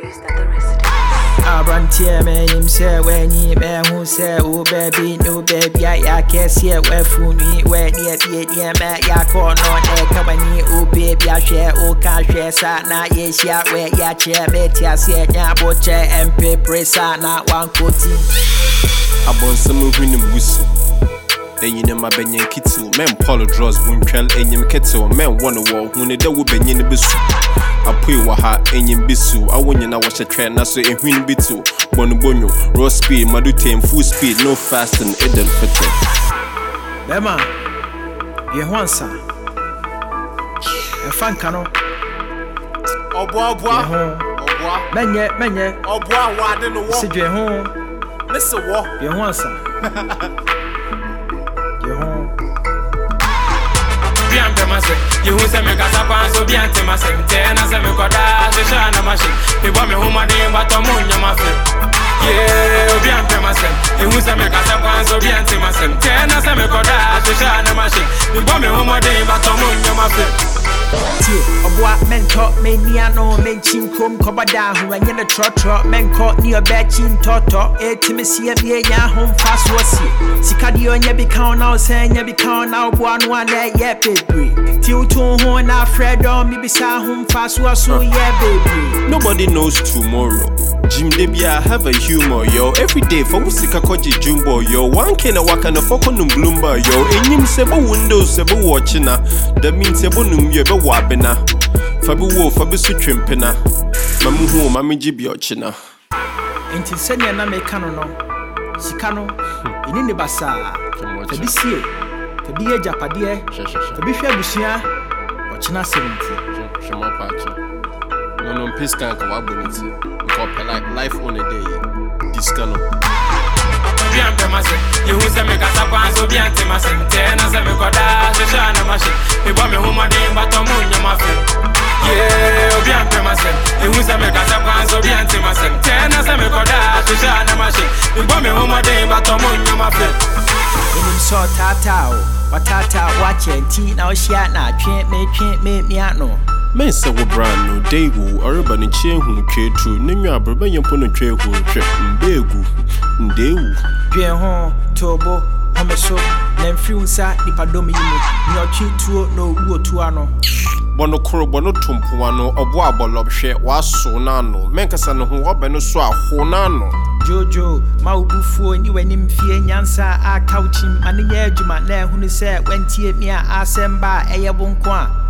confused at the residence. Abrantier man himself when he man who said, oh baby, no baby, I can't see it where food me, where near the man, ya call no company, oh baby, I share, oh can't share, sana, yes, ya, where ya chair, bet ya, say, ya, butcher, and paper, sana, one coating. I want some winning whistle. Then you know my Benyan Kittle, men polo draws, boom trail, and yam kettle, men wanna walk when they will be in the bisu. I put your heart in your bisu. I want you now watch a train, that's a win bitu. Bono, raw speed, Madute, full speed, no fast and idle fitting. Bema, you want some? A fan cano. Oh, boy, Menye, oh, boy, why didn't walk? sit your home. Mr. Walk, You want some? You home. You who say me got a pan so be anti myself. Ten as a me got a shana machine. He want me home a day but I'm on your muffin. Yeah, be anti myself. You who say me got a pan so be anti myself. Ten as a me got a shana machine. He want me home a day but I'm on your muffin. Oboa men talk me near no men chinkom kobada hu anya na trotro men call near betchin toto etimesie bia nya hom fast wosi sikadi onya bi count now say nya bi count now boa no na ye baby ti utu ho na fredo mi bi sa hom fast woso ye baby. Nobody knows tomorrow. Jim Debia have a humor, yo. Every day for Usika Koji Jumbo, yo. One can a walk and a foconum bloomba, yo. And him sebo windows, sebo watching. That means sebonum yeba wabena. Fabu wo, fabu sutrimpena. Mamu ho, mami jibiochina. Inti senya na mekano no. Sikano, ini ne basa. Tabi sie, tabi ye japade, tabi hwe abusua, ochina 70. Shema pachi. No piscan ka waboniti. Like life on a day. This kind of Bien myself. You who say me got a pan so be anti myself. Ten as a me got a shana machine. He want me home a day but I'm on your muffin. Yeah, bien myself. You who say me got a pan so be anti myself. Ten as a me got a shana machine. He want me home a day but I'm on your muffin. Him so tata watata watch enti na ohia na twen me ano. Men say we brand new day wu Aruba ni chain hu twe true nenwa abraba yempo no twe hu twe mbegu ndewu Dwen ho tobo homeso na mfiri unsa nipadom yimu ni ochi tuo no wu otu ano. Bono koro bono tumpo ano obo abolob hwe waso na ano menkasa no ho obe no so aho na ano. Jojo ma ubufuo ni wani mfie nyansa aka uchim ane ye adwuma na ehunu se wentie mi a asemba eye bonko a